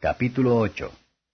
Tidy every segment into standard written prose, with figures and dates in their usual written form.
Capítulo 8.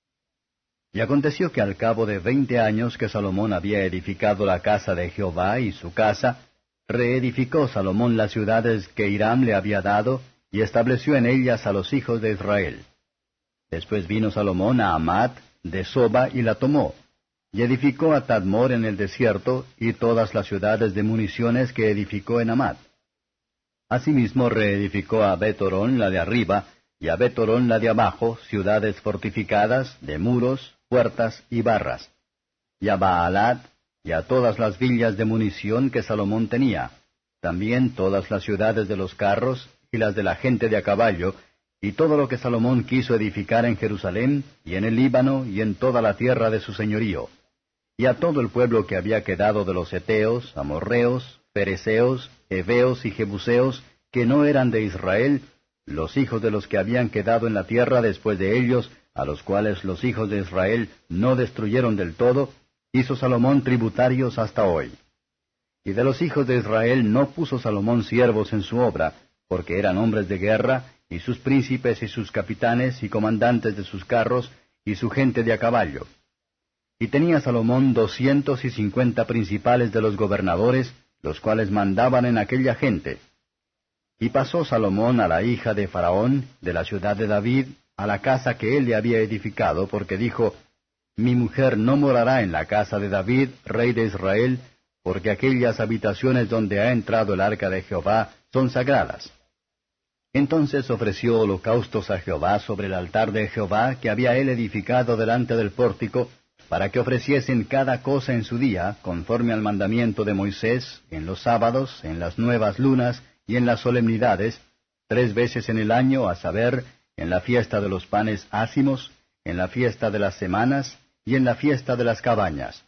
Y aconteció que al cabo de 20 años que Salomón había edificado la casa de Jehová y su casa, reedificó Salomón las ciudades que Hiram le había dado, y estableció en ellas a los hijos de Israel. Después vino Salomón a Hamat de Soba y la tomó, y edificó a Tadmor en el desierto, y todas las ciudades de municiones que edificó en Hamat. Asimismo reedificó a Bet-Horón la de arriba, y a Bet-Horón la de abajo, ciudades fortificadas, de muros, puertas y barras, y a Baalat, y a todas las villas de munición que Salomón tenía, también todas las ciudades de los carros, y las de la gente de a caballo, y todo lo que Salomón quiso edificar en Jerusalén, y en el Líbano, y en toda la tierra de su señorío, y a todo el pueblo que había quedado de los heteos, amorreos, perezeos, heveos y jebuseos, que no eran de Israel, los hijos de los que habían quedado en la tierra después de ellos, a los cuales los hijos de Israel no destruyeron del todo, hizo Salomón tributarios hasta hoy. Y de los hijos de Israel no puso Salomón siervos en su obra, porque eran hombres de guerra, y sus príncipes y sus capitanes y comandantes de sus carros, y su gente de a caballo. Y tenía Salomón 250 principales de los gobernadores, los cuales mandaban en aquella gente. Y pasó Salomón a la hija de Faraón, de la ciudad de David, a la casa que él le había edificado, porque dijo, Mi mujer no morará en la casa de David, rey de Israel, porque aquellas habitaciones donde ha entrado el arca de Jehová son sagradas. Entonces ofreció holocaustos a Jehová sobre el altar de Jehová que había él edificado delante del pórtico, para que ofreciesen cada cosa en su día, conforme al mandamiento de Moisés, en los sábados, en las nuevas lunas, y en las solemnidades, 3 veces en el año, a saber, en la fiesta de los panes ácimos, en la fiesta de las semanas, y en la fiesta de las cabañas.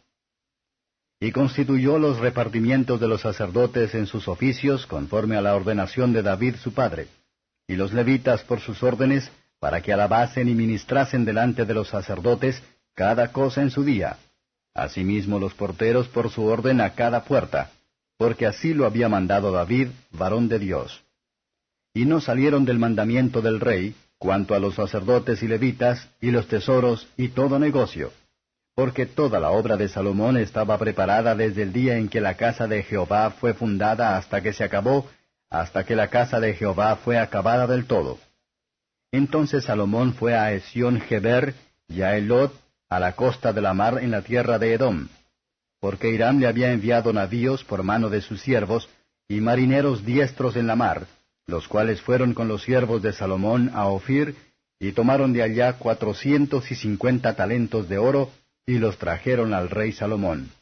Y constituyó los repartimientos de los sacerdotes en sus oficios, conforme a la ordenación de David su padre, y los levitas por sus órdenes, para que alabasen y ministrasen delante de los sacerdotes cada cosa en su día. Asimismo los porteros por su orden a cada puerta, porque así lo había mandado David, varón de Dios. Y no salieron del mandamiento del rey, cuanto a los sacerdotes y levitas, y los tesoros, y todo negocio, porque toda la obra de Salomón estaba preparada desde el día en que la casa de Jehová fue fundada hasta que se acabó, hasta que la casa de Jehová fue acabada del todo. Entonces Salomón fue a Esión-Geber y a Elot, a la costa de la mar en la tierra de Edom, porque Hiram le había enviado navíos por mano de sus siervos, y marineros diestros en la mar, los cuales fueron con los siervos de Salomón a Ofir, y tomaron de allá 450 talentos de oro, y los trajeron al rey Salomón.